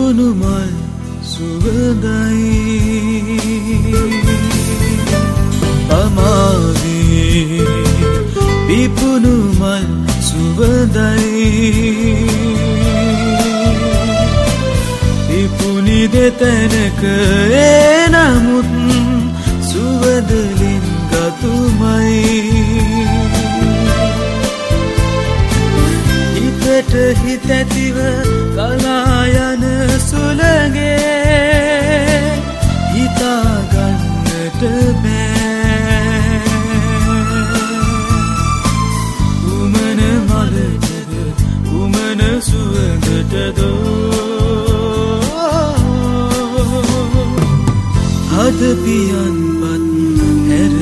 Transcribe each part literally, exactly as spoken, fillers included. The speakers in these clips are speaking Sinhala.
පිපුණු මල් සුවඳයි පමාවේ පිපුණු මල් සුවඳයි පිපුණි දෙතැනක ඒ නමුත් සුවඳලින් ගතුමයි හිතට හිත ඇතිව කලා යන සුළඟේ හිතා ගන්නට බෑ උමන මලටද උමන සුවඳටදෝ හද පියන්පත් හැර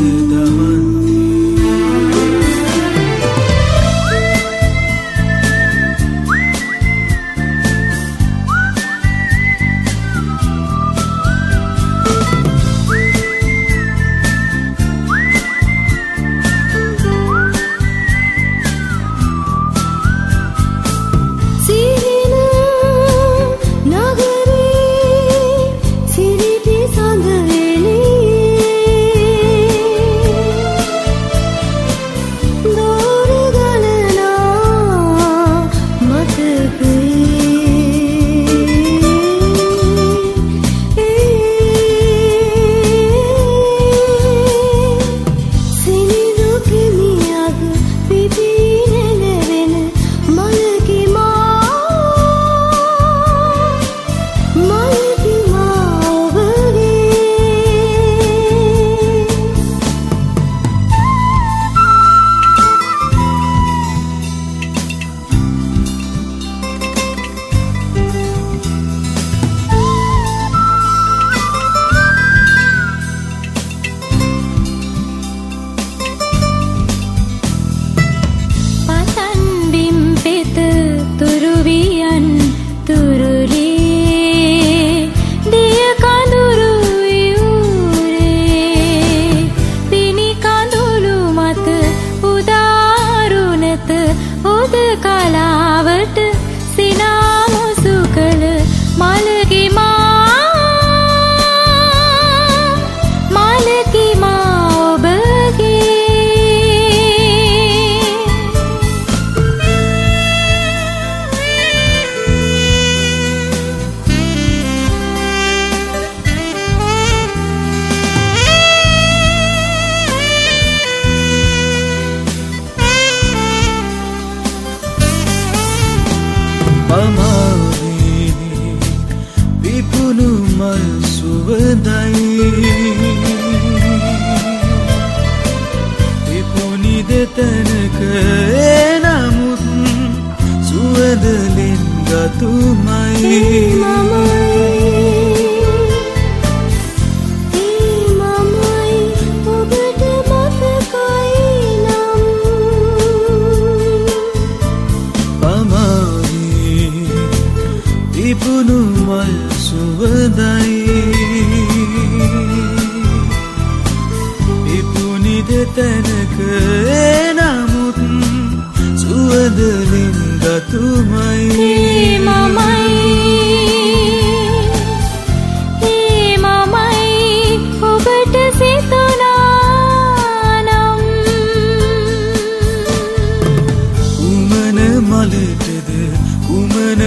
පමාවේ පිපුණු මල් සුවඳයි පිපුණි දෙතැනක ඒ නමුත් සුවඳලින් ගතුමයි පිපුණු මල් සුවඳයි පිපුණි දෙතැනක ඒ නමුත් සුවඳලින් ගතුමයි මලටද කුමන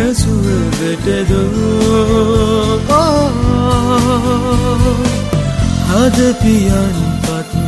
සුවඳටදෝ හද පියන්පත්